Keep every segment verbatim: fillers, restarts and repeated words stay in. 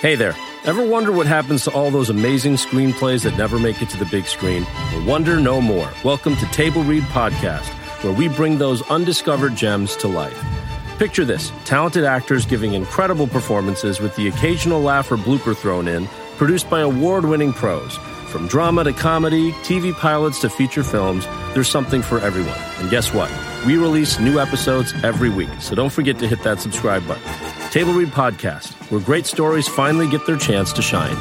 Hey there. Ever wonder what happens to all those amazing screenplays that never make it to the big screen? Well, wonder no more. Welcome to Table Read Podcast, where we bring those undiscovered gems to life. Picture this, talented actors giving incredible performances with the occasional laugh or blooper thrown in, produced by award-winning pros. From drama to comedy, T V pilots to feature films, there's something for everyone. And guess what? We release new episodes every week, so don't forget to hit that subscribe button. Table Read Podcast, where great stories finally get their chance to shine.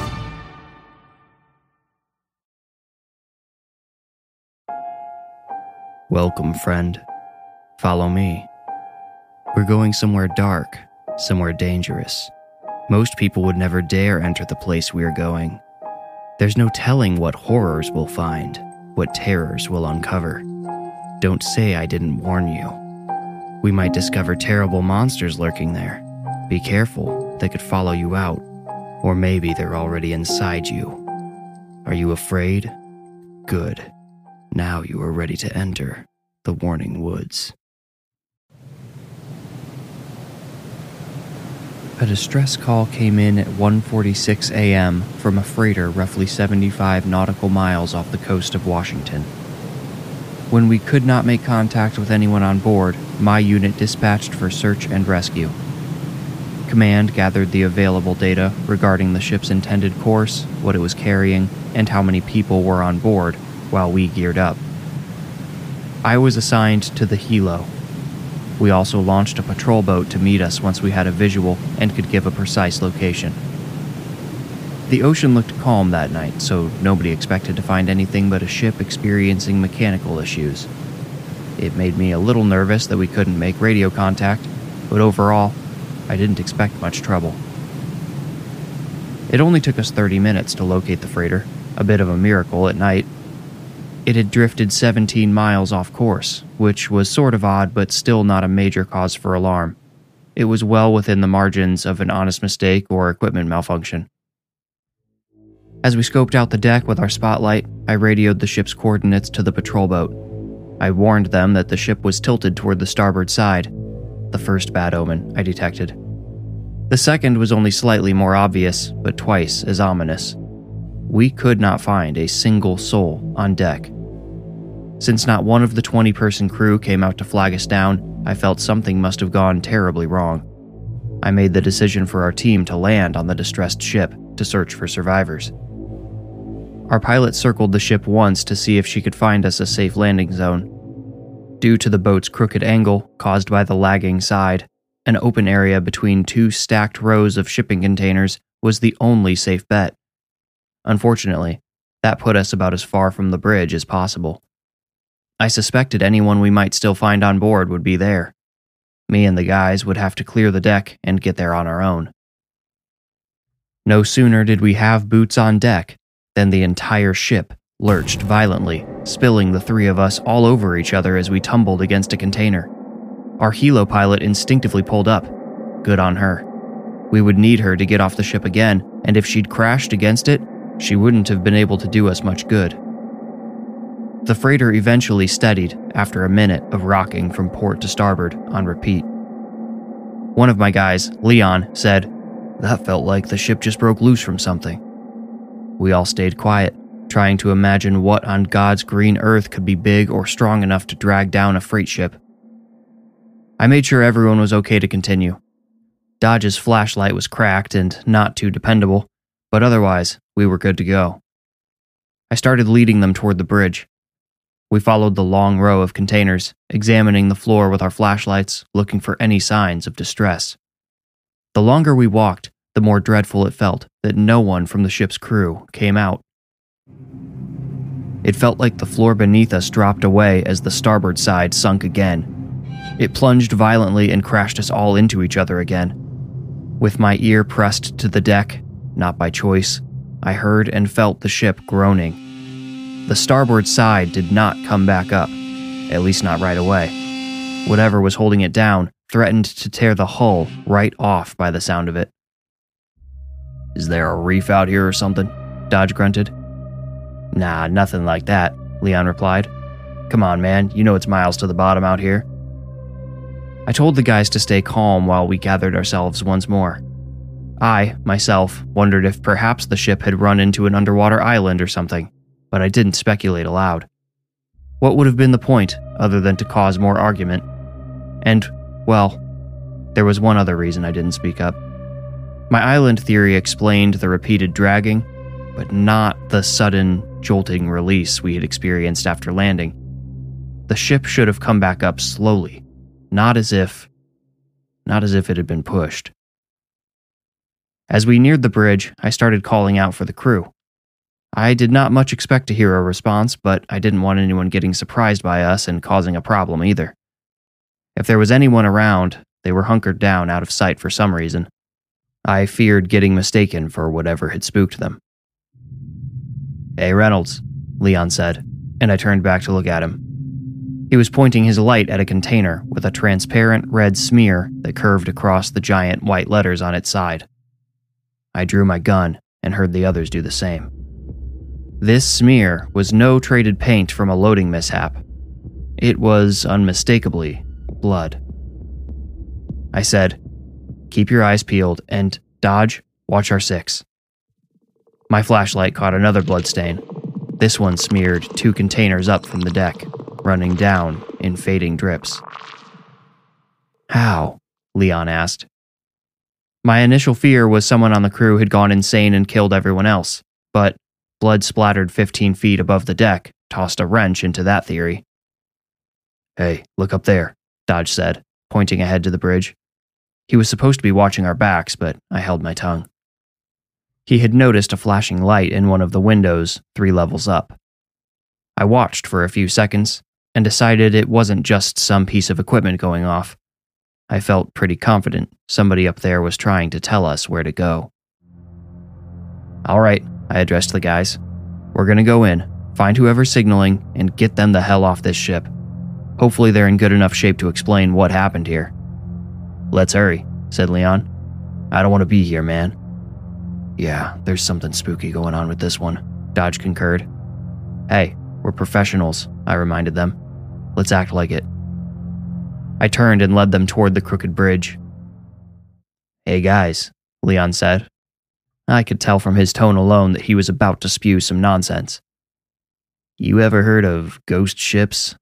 Welcome, friend. Follow me. We're going somewhere dark, somewhere dangerous. Most people would never dare enter the place we are going. There's no telling what horrors we'll find, what terrors we'll uncover. Don't say I didn't warn you. We might discover terrible monsters lurking there. Be careful, they could follow you out. Or maybe they're already inside you. Are you afraid? Good. Now you are ready to enter the Warning Woods. A distress call came in at one forty-six a.m. from a freighter roughly seventy-five nautical miles off the coast of Washington. When we could not make contact with anyone on board, my unit dispatched for search and rescue. Command gathered the available data regarding the ship's intended course, what it was carrying, and how many people were on board, while we geared up. I was assigned to the helo. We also launched a patrol boat to meet us once we had a visual and could give a precise location. The ocean looked calm that night, so nobody expected to find anything but a ship experiencing mechanical issues. It made me a little nervous that we couldn't make radio contact, but overall, I didn't expect much trouble. It only took us thirty minutes to locate the freighter, a bit of a miracle at night. It had drifted seventeen miles off course, which was sort of odd but still not a major cause for alarm. It was well within the margins of an honest mistake or equipment malfunction. As we scoped out the deck with our spotlight, I radioed the ship's coordinates to the patrol boat. I warned them that the ship was tilted toward the starboard side. The first bad omen I detected. The second was only slightly more obvious, but twice as ominous. We could not find a single soul on deck. Since not one of the twenty-person crew came out to flag us down, I felt something must have gone terribly wrong. I made the decision for our team to land on the distressed ship to search for survivors. Our pilot circled the ship once to see if she could find us a safe landing zone. Due to the boat's crooked angle caused by the lagging side, an open area between two stacked rows of shipping containers was the only safe bet. Unfortunately, that put us about as far from the bridge as possible. I suspected anyone we might still find on board would be there. Me and the guys would have to clear the deck and get there on our own. No sooner did we have boots on deck than the entire ship lurched violently, spilling the three of us all over each other as we tumbled against a container. Our helo pilot instinctively pulled up. Good on her. We would need her to get off the ship again, and if she'd crashed against it, she wouldn't have been able to do us much good. The freighter eventually steadied after a minute of rocking from port to starboard on repeat. One of my guys, Leon, said, "That felt like the ship just broke loose from something." We all stayed quiet, trying to imagine what on God's green earth could be big or strong enough to drag down a freight ship. I made sure everyone was okay to continue. Dodge's flashlight was cracked and not too dependable, but otherwise, we were good to go. I started leading them toward the bridge. We followed the long row of containers, examining the floor with our flashlights, looking for any signs of distress. The longer we walked, the more dreadful it felt that no one from the ship's crew came out. It felt like the floor beneath us dropped away as the starboard side sunk again. It plunged violently and crashed us all into each other again. With my ear pressed to the deck, not by choice, I heard and felt the ship groaning. The starboard side did not come back up, at least not right away. Whatever was holding it down threatened to tear the hull right off by the sound of it. "Is there a reef out here or something?" Dodge grunted. "Nah, nothing like that," Leon replied. "Come on, man, you know it's miles to the bottom out here." I told the guys to stay calm while we gathered ourselves once more. I, myself, wondered if perhaps the ship had run into an underwater island or something, but I didn't speculate aloud. What would have been the point, other than to cause more argument? And, well, there was one other reason I didn't speak up. My island theory explained the repeated dragging, but not the sudden, jolting release we had experienced after landing. The ship should have come back up slowly, not as if, not as if it had been pushed. As we neared the bridge, I started calling out for the crew. I did not much expect to hear a response, but I didn't want anyone getting surprised by us and causing a problem either. If there was anyone around, they were hunkered down out of sight for some reason. I feared getting mistaken for whatever had spooked them. "Hey, Reynolds," Leon said, and I turned back to look at him. He was pointing his light at a container with a transparent red smear that curved across the giant white letters on its side. I drew my gun and heard the others do the same. This smear was no traded paint from a loading mishap. It was unmistakably blood. I said, "Keep your eyes peeled and, Dodge, watch our six." My flashlight caught another bloodstain. This one smeared two containers up from the deck, running down in fading drips. "How?" Leon asked. My initial fear was someone on the crew had gone insane and killed everyone else, but blood splattered fifteen feet above the deck tossed a wrench into that theory. "Hey, look up there," Dodge said, pointing ahead to the bridge. He was supposed to be watching our backs, but I held my tongue. He had noticed a flashing light in one of the windows three levels up. I watched for a few seconds and decided it wasn't just some piece of equipment going off. I felt pretty confident somebody up there was trying to tell us where to go. "All right," I addressed the guys. "We're gonna go in, find whoever's signaling, and get them the hell off this ship. Hopefully they're in good enough shape to explain what happened here." "Let's hurry," said Leon. "I don't want to be here, man." "Yeah, there's something spooky going on with this one," Dodge concurred. "Hey, we're professionals," I reminded them. "Let's act like it." I turned and led them toward the crooked bridge. "Hey guys," Leon said. I could tell from his tone alone that he was about to spew some nonsense. "You ever heard of ghost ships?"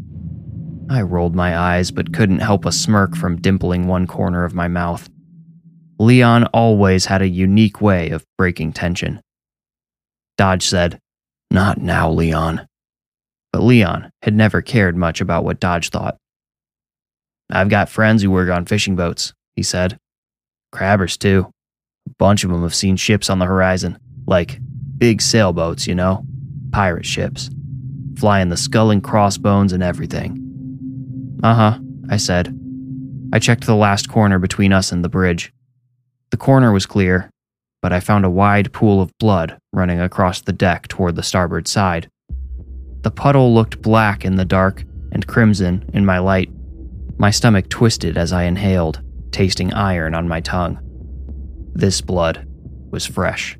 I rolled my eyes but couldn't help a smirk from dimpling one corner of my mouth. Leon always had a unique way of breaking tension. Dodge said, "Not now, Leon." But Leon had never cared much about what Dodge thought. "I've got friends who work on fishing boats," he said. "Crabbers, too. A bunch of them have seen ships on the horizon, like big sailboats, you know, pirate ships, flying the skull and crossbones and everything." "Uh-huh," I said. I checked the last corner between us and the bridge. The corner was clear, but I found a wide pool of blood running across the deck toward the starboard side. The puddle looked black in the dark and crimson in my light. My stomach twisted as I inhaled, tasting iron on my tongue. This blood was fresh.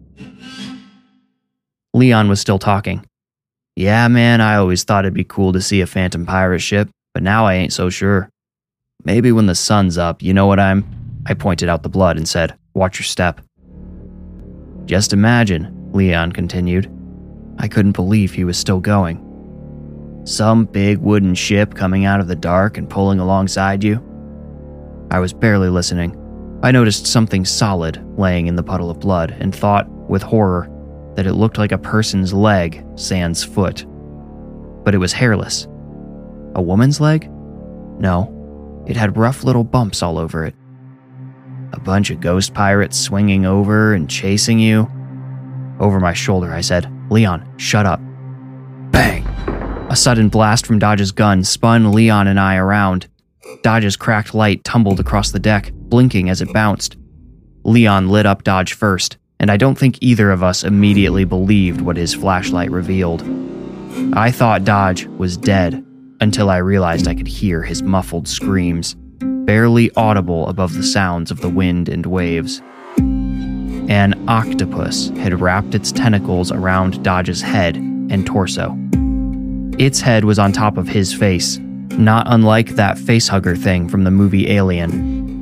Leon was still talking. "Yeah, man, I always thought it'd be cool to see a phantom pirate ship, but now I ain't so sure. Maybe when the sun's up, you know what I'm..." I pointed out the blood and said, "Watch your step." "Just imagine," Leon continued. I couldn't believe he was still going. "Some big wooden ship coming out of the dark and pulling alongside you." I was barely listening. I noticed something solid laying in the puddle of blood and thought, with horror, that it looked like a person's leg sans foot. But it was hairless. A woman's leg? No, it had rough little bumps all over it. "A bunch of ghost pirates swinging over and chasing you?" Over my shoulder, I said, "Leon, shut up." Bang! A sudden blast from Dodge's gun spun Leon and I around. Dodge's cracked light tumbled across the deck, blinking as it bounced. Leon lit up Dodge first, and I don't think either of us immediately believed what his flashlight revealed. I thought Dodge was dead until I realized I could hear his muffled screams, barely audible above the sounds of the wind and waves. An octopus had wrapped its tentacles around Dodge's head and torso. Its head was on top of his face, not unlike that facehugger thing from the movie Alien.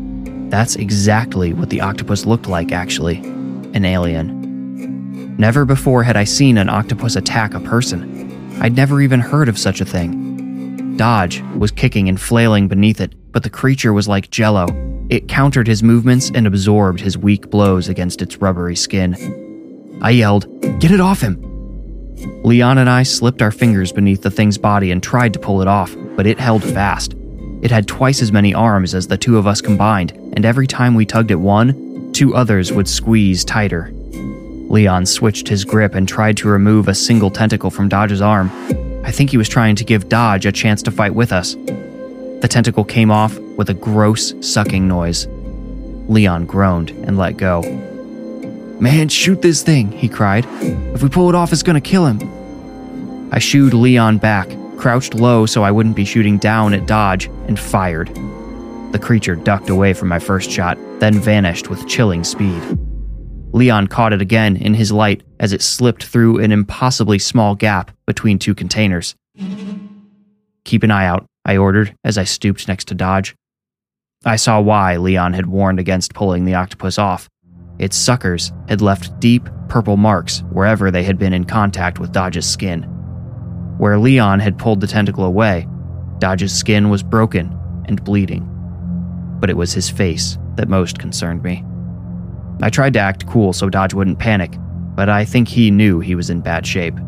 That's exactly what the octopus looked like, actually. An alien. Never before had I seen an octopus attack a person. I'd never even heard of such a thing. Dodge was kicking and flailing beneath it, but the creature was like jello. It countered his movements and absorbed his weak blows against its rubbery skin. I yelled, "Get it off him!" Leon and I slipped our fingers beneath the thing's body and tried to pull it off, but it held fast. It had twice as many arms as the two of us combined, and every time we tugged at one, two others would squeeze tighter. Leon switched his grip and tried to remove a single tentacle from Dodge's arm. I think he was trying to give Dodge a chance to fight with us. The tentacle came off with a gross sucking noise. Leon groaned and let go. "Man, shoot this thing," he cried. "If we pull it off, it's gonna kill him." I shooed Leon back, crouched low so I wouldn't be shooting down at Dodge, and fired. The creature ducked away from my first shot, then vanished with chilling speed. Leon caught it again in his light as it slipped through an impossibly small gap between two containers. "Keep an eye out," I ordered as I stooped next to Dodge. I saw why Leon had warned against pulling the octopus off. Its suckers had left deep purple marks wherever they had been in contact with Dodge's skin. Where Leon had pulled the tentacle away, Dodge's skin was broken and bleeding. But it was his face that most concerned me. I tried to act cool so Dodge wouldn't panic, but I think he knew he was in bad shape.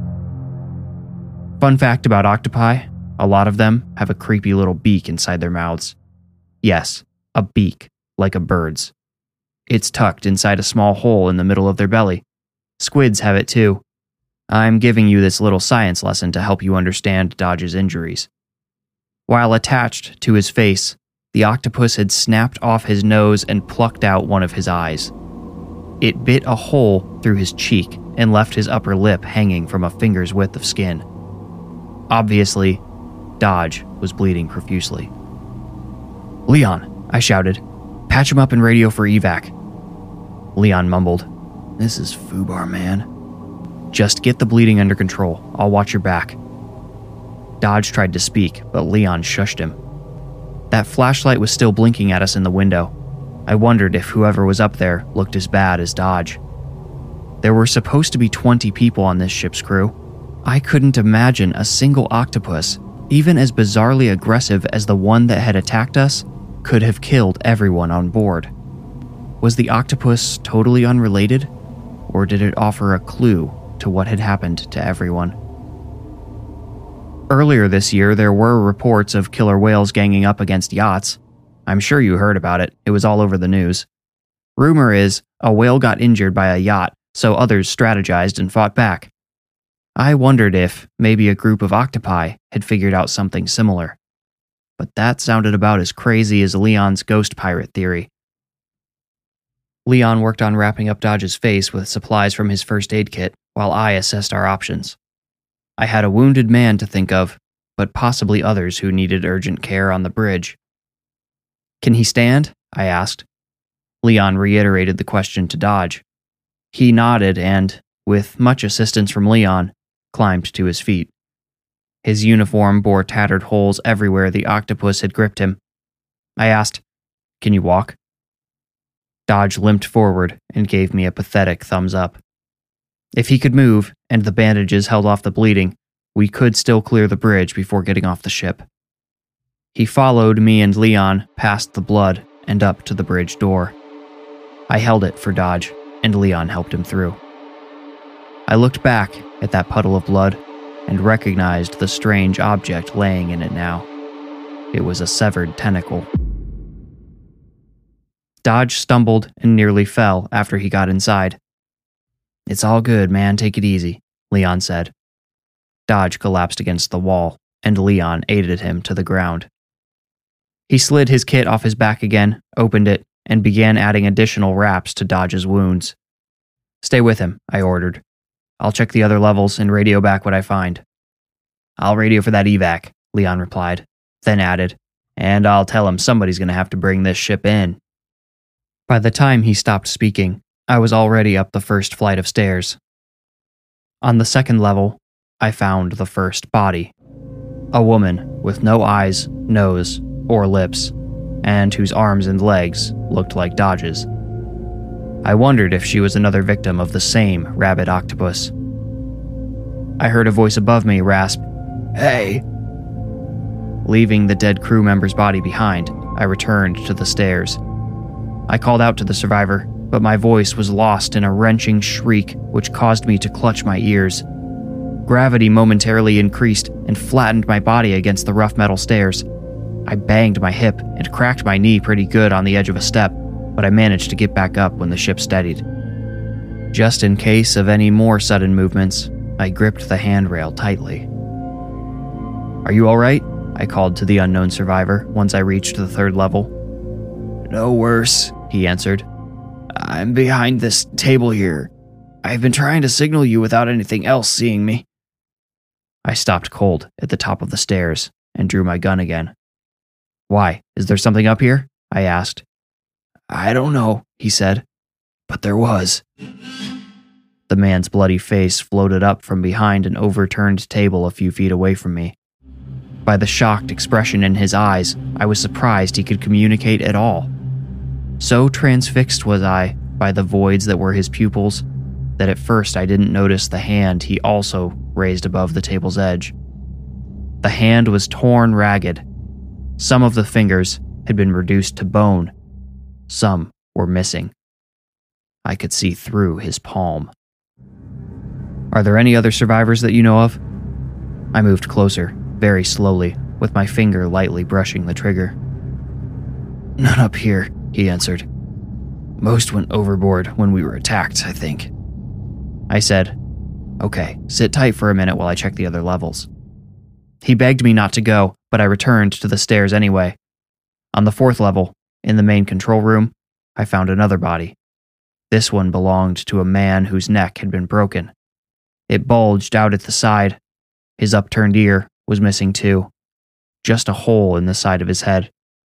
Fun fact about octopi, a lot of them have a creepy little beak inside their mouths. Yes, a beak, like a bird's. It's tucked inside a small hole in the middle of their belly. Squids have it too. I'm giving you this little science lesson to help you understand Dodge's injuries. While attached to his face, the octopus had snapped off his nose and plucked out one of his eyes. It bit a hole through his cheek and left his upper lip hanging from a finger's width of skin. Obviously, Dodge was bleeding profusely. "Leon," I shouted, "patch him up and radio for evac." Leon mumbled, "This is foobar, man." "Just get the bleeding under control. I'll watch your back." Dodge tried to speak, but Leon shushed him. That flashlight was still blinking at us in the window. I wondered if whoever was up there looked as bad as Dodge. There were supposed to be twenty people on this ship's crew. I couldn't imagine a single octopus, even as bizarrely aggressive as the one that had attacked us, could have killed everyone on board. Was the octopus totally unrelated, or did it offer a clue to what had happened to everyone? Earlier this year, there were reports of killer whales ganging up against yachts. I'm sure you heard about it. It was all over the news. Rumor is, a whale got injured by a yacht, so others strategized and fought back. I wondered if maybe a group of octopi had figured out something similar. But that sounded about as crazy as Leon's ghost pirate theory. Leon worked on wrapping up Dodge's face with supplies from his first aid kit, while I assessed our options. I had a wounded man to think of, but possibly others who needed urgent care on the bridge. "Can he stand?" I asked. Leon reiterated the question to Dodge. He nodded and, with much assistance from Leon, climbed to his feet. His uniform bore tattered holes everywhere the octopus had gripped him. I asked, "Can you walk?" Dodge limped forward and gave me a pathetic thumbs up. If he could move, and the bandages held off the bleeding, we could still clear the bridge before getting off the ship. He followed me and Leon past the blood and up to the bridge door. I held it for Dodge, and Leon helped him through. I looked back at that puddle of blood and recognized the strange object laying in it now. It was a severed tentacle. Dodge stumbled and nearly fell after he got inside. "It's all good, man. Take it easy," Leon said. Dodge collapsed against the wall, and Leon aided him to the ground. He slid his kit off his back again, opened it, and began adding additional wraps to Dodge's wounds. "Stay with him," I ordered. "I'll check the other levels and radio back what I find." "I'll radio for that evac," Leon replied, then added, "And I'll tell him somebody's going to have to bring this ship in." By the time he stopped speaking, I was already up the first flight of stairs. On the second level, I found the first body. A woman with no eyes, nose, or lips. and whose arms and legs looked like Dodge's. I wondered if she was another victim of the same rabid octopus. I heard a voice above me rasp, "Hey!" Leaving the dead crew member's body behind, I returned to the stairs. I called out to the survivor, but my voice was lost in a wrenching shriek which caused me to clutch my ears. Gravity momentarily increased and flattened my body against the rough metal stairs. I banged my hip and cracked my knee pretty good on the edge of a step, but I managed to get back up when the ship steadied. Just in case of any more sudden movements, I gripped the handrail tightly. "Are you all right?" I called to the unknown survivor once I reached the third level. "No worse," he answered. "I'm behind this table here. I've been trying to signal you without anything else seeing me." I stopped cold at the top of the stairs and drew my gun again. "Why? Is there something up here?" I asked. "I don't know," he said, "but there was." The man's bloody face floated up from behind an overturned table a few feet away from me. By the shocked expression in his eyes, I was surprised he could communicate at all. So transfixed was I by the voids that were his pupils that at first I didn't notice the hand he also raised above the table's edge. The hand was torn ragged. Some of the fingers had been reduced to bone. Some were missing. I could see through his palm. "Are there any other survivors that you know of?" I moved closer, very slowly, with my finger lightly brushing the trigger. "None up here," he answered. "Most went overboard when we were attacked, I think." I said, "Okay, sit tight for a minute while I check the other levels." He begged me not to go, but I returned to the stairs anyway. On the fourth level, in the main control room, I found another body. This one belonged to a man whose neck had been broken. It bulged out at the side. His upturned ear was missing too. Just a hole in the side of his head.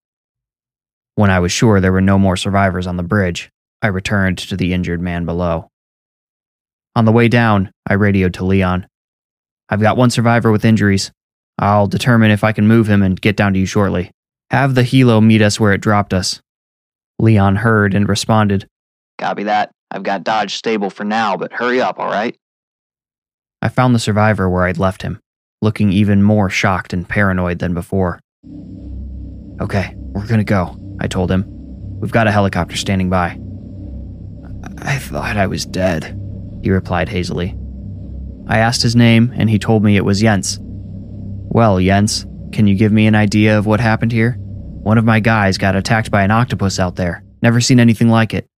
When I was sure there were no more survivors on the bridge, I returned to the injured man below. On the way down, I radioed to Leon. "I've got one survivor with injuries. I'll determine if I can move him and get down to you shortly. Have the helo meet us where it dropped us." Leon heard and responded, "Copy that. I've got Dodge stable for now, but hurry up, all right?" I found the survivor where I'd left him, looking even more shocked and paranoid than before. "Okay, we're gonna go," I told him. "We've got a helicopter standing by." "I thought I was dead," he replied hazily. I asked his name, and he told me it was Jens. "Well, Jens, can you give me an idea of what happened here? One of my guys got attacked by an octopus out there. Never seen anything like it."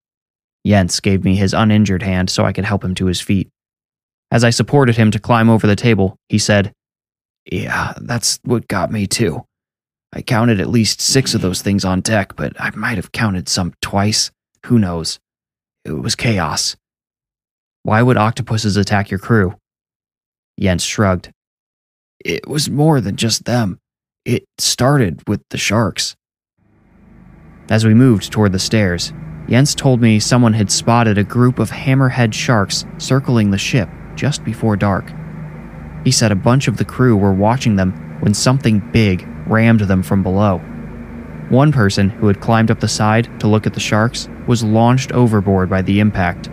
Jens gave me his uninjured hand so I could help him to his feet. As I supported him to climb over the table, he said, "Yeah, that's what got me too. I counted at least six of those things on deck, but I might have counted some twice. Who knows? It was chaos." "Why would octopuses attack your crew?" Jens shrugged. "It was more than just them. It started with the sharks." As we moved toward the stairs, Jens told me someone had spotted a group of hammerhead sharks circling the ship just before dark. He said a bunch of the crew were watching them when something big rammed them from below. One person who had climbed up the side to look at the sharks was launched overboard by the impact.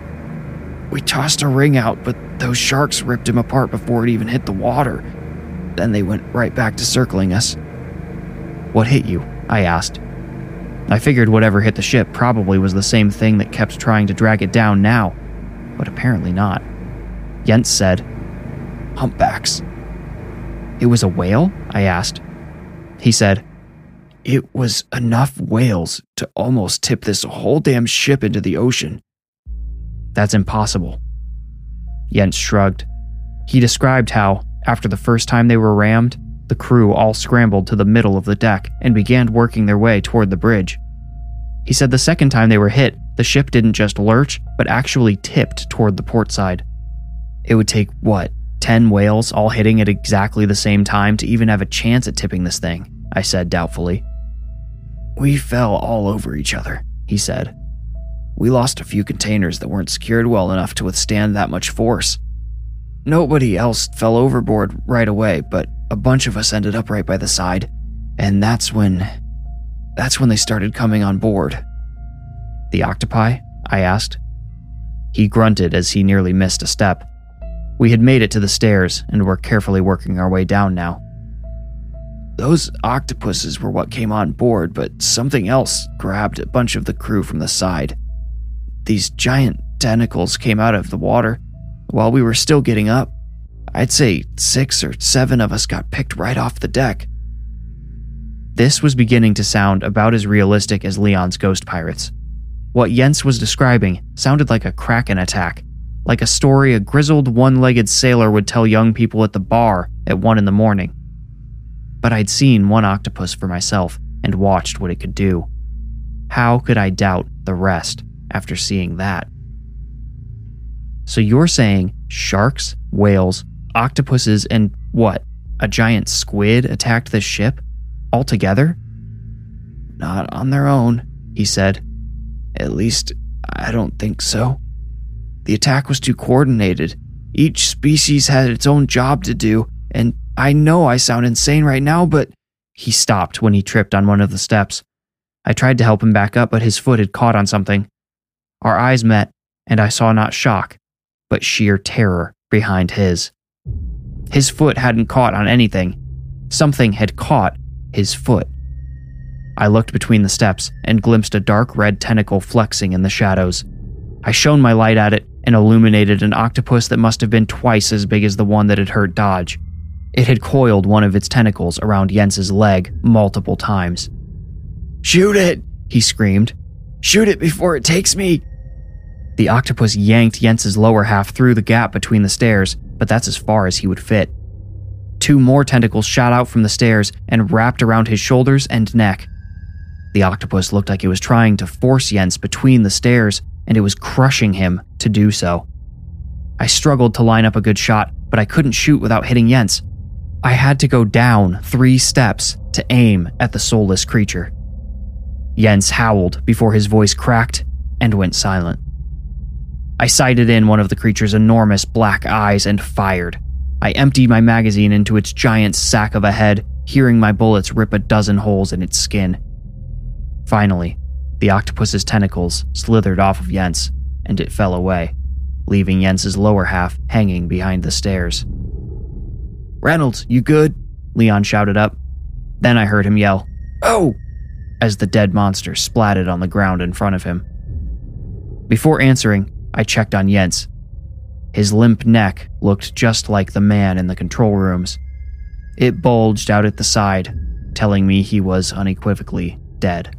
"We tossed a ring out, but those sharks ripped him apart before it even hit the water. Then they went right back to circling us." "What hit you?" I asked. I figured whatever hit the ship probably was the same thing that kept trying to drag it down now, but apparently not. Jens said, "Humpbacks." "It was a whale?" I asked. He said, "It was enough whales to almost tip this whole damn ship into the ocean." "That's impossible." Jens shrugged. He described how, after the first time they were rammed, the crew all scrambled to the middle of the deck and began working their way toward the bridge. He said the second time they were hit, the ship didn't just lurch, but actually tipped toward the port side. It would take, what, ten whales all hitting at exactly the same time to even have a chance at tipping this thing, I said doubtfully. "We fell all over each other," he said. "We lost a few containers that weren't secured well enough to withstand that much force. Nobody else fell overboard right away, but a bunch of us ended up right by the side, and that's when..." that's when they started coming on board." "The octopi?" I asked. He grunted as he nearly missed a step. We had made it to the stairs and were carefully working our way down now. "Those octopuses were what came on board, but something else grabbed a bunch of the crew from the side. These giant tentacles came out of the water while we were still getting up. I'd say six or seven of us got picked right off the deck." This was beginning to sound about as realistic as Leon's ghost pirates. What Jens was describing sounded like a Kraken attack, like a story a grizzled one-legged sailor would tell young people at the bar at one in the morning. But I'd seen one octopus for myself and watched what it could do. How could I doubt the rest after seeing that? "So you're saying sharks, whales, octopuses, and what, a giant squid attacked this ship? All together?" "Not on their own," he said. "At least, I don't think so. The attack was too coordinated. Each species had its own job to do, and I know I sound insane right now, but..." He stopped when he tripped on one of the steps. I tried to help him back up, but his foot had caught on something. Our eyes met, and I saw not shock, but sheer terror behind his. His foot hadn't caught on anything. Something had caught his foot. I looked between the steps and glimpsed a dark red tentacle flexing in the shadows. I shone my light at it and illuminated an octopus that must have been twice as big as the one that had hurt Dodge. It had coiled one of its tentacles around Jens's leg multiple times. "Shoot it!" he screamed. "Shoot it before it takes me!" The octopus yanked Jens's lower half through the gap between the stairs, but that's as far as he would fit. Two more tentacles shot out from the stairs and wrapped around his shoulders and neck. The octopus looked like it was trying to force Jens between the stairs, and it was crushing him to do so. I struggled to line up a good shot, but I couldn't shoot without hitting Jens. I had to go down three steps to aim at the soulless creature. Jens howled before his voice cracked and went silent. I sighted in one of the creature's enormous black eyes and fired. I emptied my magazine into its giant sack of a head, hearing my bullets rip a dozen holes in its skin. Finally, the octopus's tentacles slithered off of Jens, and it fell away, leaving Jens's lower half hanging behind the stairs. "Reynolds, you good?" Leon shouted up. Then I heard him yell, "Oh!" as the dead monster splatted on the ground in front of him. Before answering, I checked on Jens. His limp neck looked just like the man in the control rooms. It bulged out at the side, telling me he was unequivocally dead.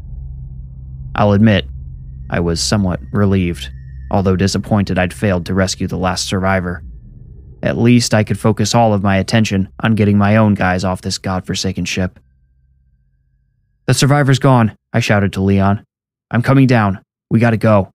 I'll admit, I was somewhat relieved, although disappointed I'd failed to rescue the last survivor. At least I could focus all of my attention on getting my own guys off this godforsaken ship. "The survivor's gone," I shouted to Leon. "I'm coming down. We gotta go."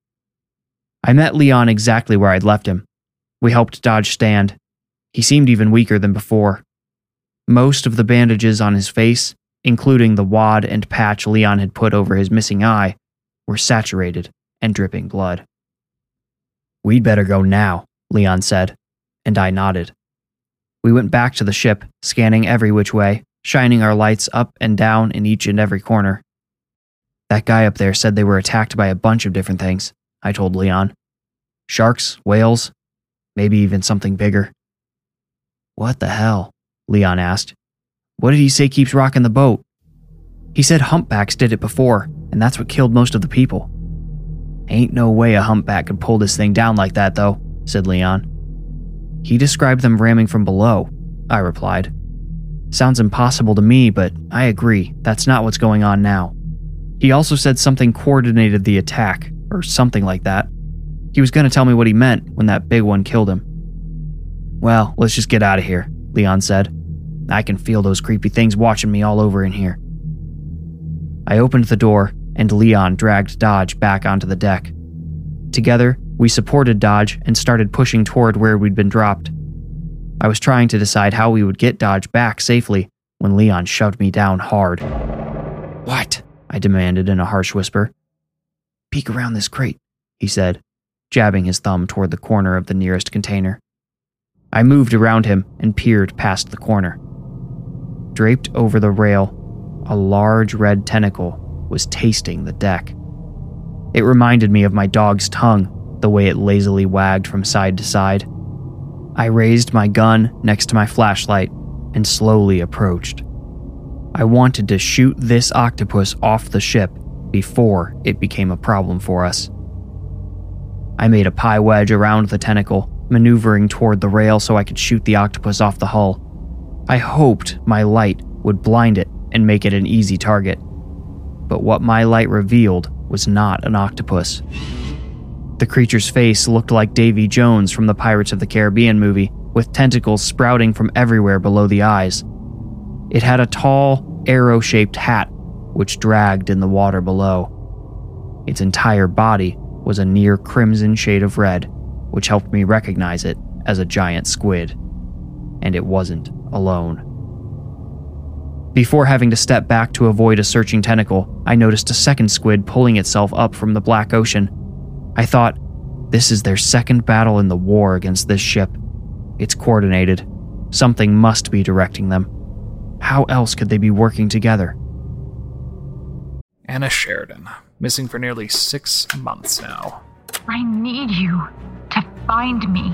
I met Leon exactly where I'd left him. We helped Dodge stand. He seemed even weaker than before. Most of the bandages on his face, including the wad and patch Leon had put over his missing eye, were saturated and dripping blood. "We'd better go now," Leon said, and I nodded. We went back to the ship, scanning every which way, shining our lights up and down in each and every corner. "That guy up there said they were attacked by a bunch of different things," I told Leon. "Sharks, whales, maybe even something bigger." "What the hell?" Leon asked. "What did he say keeps rocking the boat?" "He said humpbacks did it before, and that's what killed most of the people." "Ain't no way a humpback could pull this thing down like that, though," said Leon. "He described them ramming from below," I replied. "Sounds impossible to me, but I agree, that's not what's going on now. He also said something coordinated the attack, or something like that. He was going to tell me what he meant when that big one killed him." "Well, let's just get out of here," Leon said. "I can feel those creepy things watching me all over in here." I opened the door, and Leon dragged Dodge back onto the deck. Together, we supported Dodge and started pushing toward where we'd been dropped. I was trying to decide how we would get Dodge back safely when Leon shoved me down hard. "What?" I demanded in a harsh whisper. "Peek around this crate," he said, jabbing his thumb toward the corner of the nearest container. I moved around him and peered past the corner. Draped over the rail, A large red tentacle was tasting the deck. It reminded me of my dog's tongue, the way it lazily wagged from side to side. I raised my gun next to my flashlight and slowly approached. I wanted to shoot this octopus off the ship before it became a problem for us. I made a pie wedge around the tentacle, maneuvering toward the rail so I could shoot the octopus off the hull. I hoped my light would blind it and make it an easy target. But what my light revealed was not an octopus. The creature's face looked like Davy Jones from the Pirates of the Caribbean movie, with tentacles sprouting from everywhere below the eyes. It had a tall, arrow-shaped hat, which dragged in the water below. Its entire body was a near crimson shade of red, which helped me recognize it as a giant squid. And it wasn't alone. Before having to step back to avoid a searching tentacle, I noticed a second squid pulling itself up from the black ocean. I thought, this is their second battle in the war against this ship. It's coordinated. Something must be directing them. How else could they be working together? Anna Sheridan, missing for nearly six months now. I need you to find me.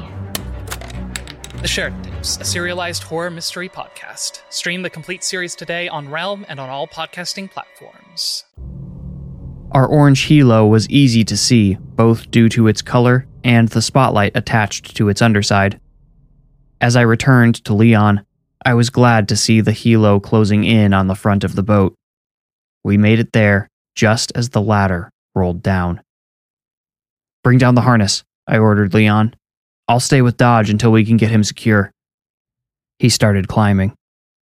The Sheridan Tapes, a serialized horror mystery podcast. Stream the complete series today on Realm and on all podcasting platforms. Our orange helo was easy to see, both due to its color and the spotlight attached to its underside. As I returned to Leon, I was glad to see the helo closing in on the front of the boat. We made it there just as the ladder rolled down. "Bring down the harness," I ordered Leon. "I'll stay with Dodge until we can get him secure." He started climbing.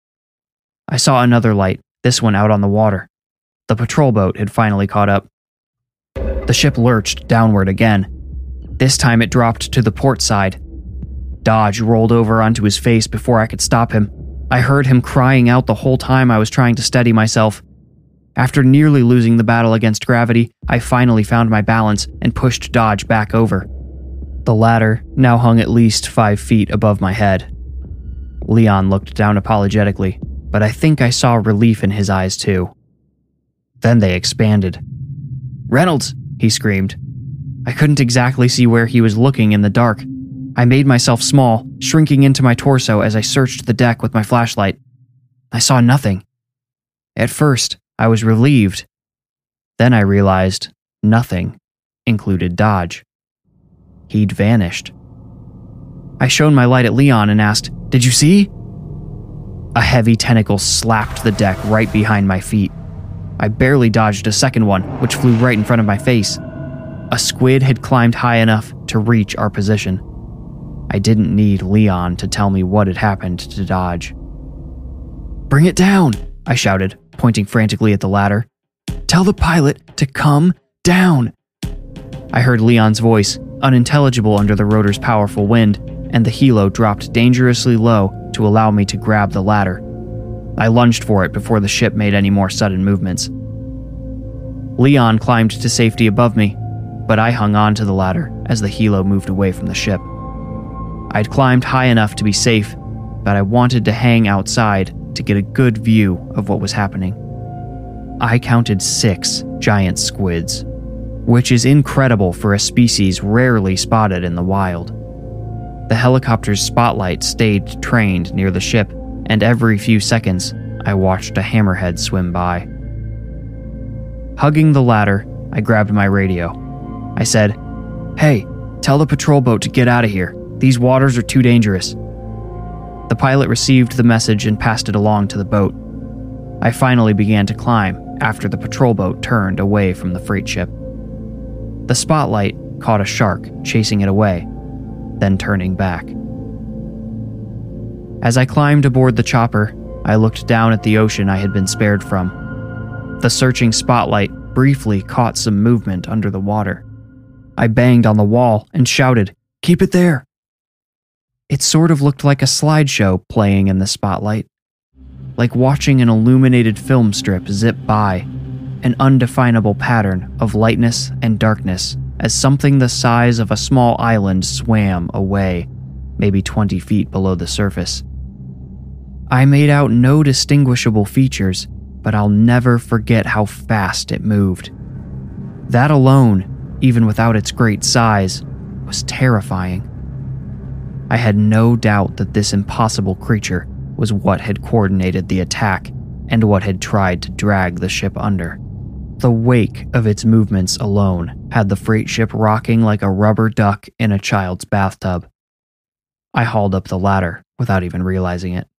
I saw another light, this one out on the water. The patrol boat had finally caught up. The ship lurched downward again. This time it dropped to the port side. Dodge rolled over onto his face before I could stop him. I heard him crying out the whole time I was trying to steady myself. After nearly losing the battle against gravity, I finally found my balance and pushed Dodge back over. The ladder now hung at least five feet above my head. Leon looked down apologetically, but I think I saw relief in his eyes too. Then they expanded. "Reynolds!" he screamed. I couldn't exactly see where he was looking in the dark. I made myself small, shrinking into my torso as I searched the deck with my flashlight. I saw nothing. At first, I was relieved. Then I realized nothing included Dodge. He'd vanished. I shone my light at Leon and asked, "Did you see?" A heavy tentacle slapped the deck right behind my feet. I barely dodged a second one, which flew right in front of my face. A squid had climbed high enough to reach our position. I didn't need Leon to tell me what had happened to Dodge. "Bring it down," I shouted, pointing frantically at the ladder. "Tell the pilot to come down." I heard Leon's voice, unintelligible under the rotor's powerful wind, and the helo dropped dangerously low to allow me to grab the ladder. I lunged for it before the ship made any more sudden movements. Leon climbed to safety above me, but I hung on to the ladder as the helo moved away from the ship. I'd climbed high enough to be safe, but I wanted to hang outside to get a good view of what was happening. I counted six giant squids, which is incredible for a species rarely spotted in the wild. The helicopter's spotlight stayed trained near the ship, and every few seconds, I watched a hammerhead swim by. Hugging the ladder, I grabbed my radio. I said, "Hey, tell the patrol boat to get out of here. These waters are too dangerous." The pilot received the message and passed it along to the boat. I finally began to climb after the patrol boat turned away from the freight ship. The spotlight caught a shark chasing it away, then turning back. As I climbed aboard the chopper, I looked down at the ocean I had been spared from. The searching spotlight briefly caught some movement under the water. I banged on the wall and shouted, "Keep it there!" It sort of looked like a slideshow playing in the spotlight, like watching an illuminated film strip zip by, an undefinable pattern of lightness and darkness as something the size of a small island swam away, maybe twenty feet below the surface. I made out no distinguishable features, but I'll never forget how fast it moved. That alone, even without its great size, was terrifying. I had no doubt that this impossible creature was what had coordinated the attack and what had tried to drag the ship under. The wake of its movements alone had the freight ship rocking like a rubber duck in a child's bathtub. I hauled up the ladder without even realizing it.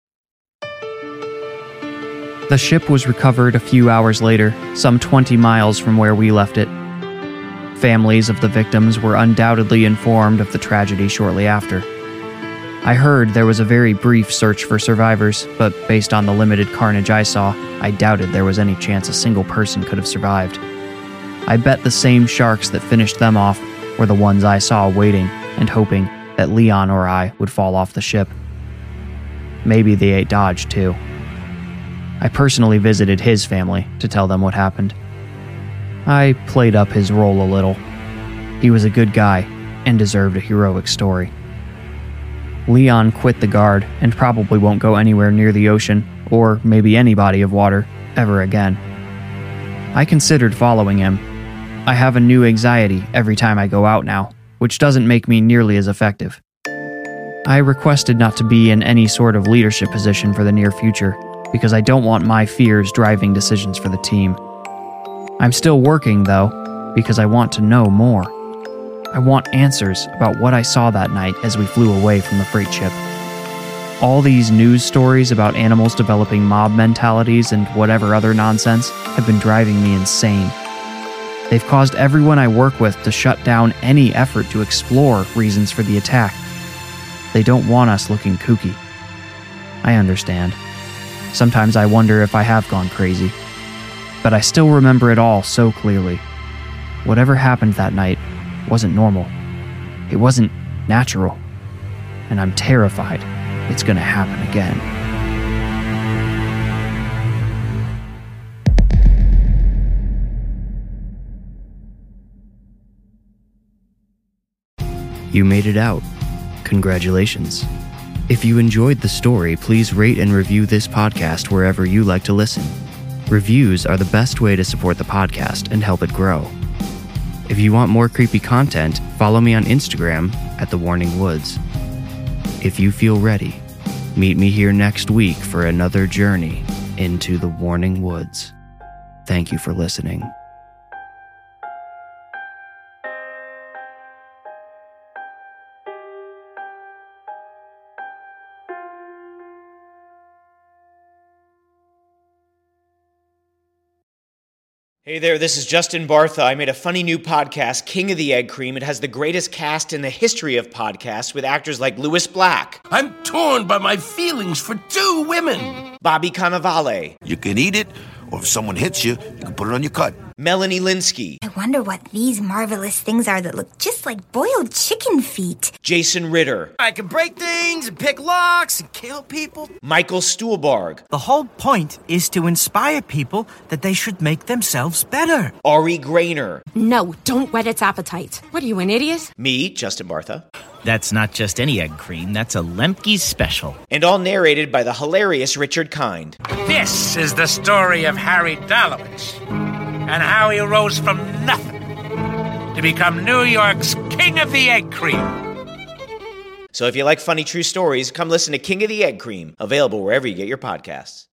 The ship was recovered a few hours later, some twenty miles from where we left it. Families of the victims were undoubtedly informed of the tragedy shortly after. I heard there was a very brief search for survivors, but based on the limited carnage I saw, I doubted there was any chance a single person could have survived. I bet the same sharks that finished them off were the ones I saw waiting and hoping that Leon or I would fall off the ship. Maybe they ate Dodge too. I personally visited his family to tell them what happened. I played up his role a little. He was a good guy and deserved a heroic story. Leon quit the guard and probably won't go anywhere near the ocean, or maybe any body of water, ever again. I considered following him. I have a new anxiety every time I go out now, which doesn't make me nearly as effective. I requested not to be in any sort of leadership position for the near future, because I don't want my fears driving decisions for the team. I'm still working, though, because I want to know more. I want answers about what I saw that night as we flew away from the freight ship. All these news stories about animals developing mob mentalities and whatever other nonsense have been driving me insane. They've caused everyone I work with to shut down any effort to explore reasons for the attack. They don't want us looking kooky. I understand. Sometimes I wonder if I have gone crazy. But I still remember it all so clearly. Whatever happened that night wasn't normal. It wasn't natural. And I'm terrified it's gonna happen again. You made it out. Congratulations. If you enjoyed the story, please rate and review this podcast wherever you like to listen. Reviews are the best way to support the podcast and help it grow. If you want more creepy content, follow me on Instagram at The Warning Woods. If you feel ready, meet me here next week for another journey into The Warning Woods. Thank you for listening. Hey there, this is Justin Bartha. I made a funny new podcast, King of the Egg Cream. It has the greatest cast in the history of podcasts with actors like Louis Black. I'm torn by my feelings for two women. Bobby Cannavale. You can eat it, or if someone hits you, you can put it on your cut. Melanie Linsky. I wonder what these marvelous things are that look just like boiled chicken feet. Jason Ritter. I can break things and pick locks and kill people. Michael Stuhlbarg. The whole point is to inspire people that they should make themselves better. Ari Grainer. No, don't whet its appetite. What are you, an idiot? Me, Justin Bartha. That's not just any egg cream, that's a Lemke's special. And all narrated by the hilarious Richard Kind. This is the story of Harry Dalowitz and how he rose from nothing to become New York's King of the Egg Cream. So if you like funny true stories, come listen to King of the Egg Cream, available wherever you get your podcasts.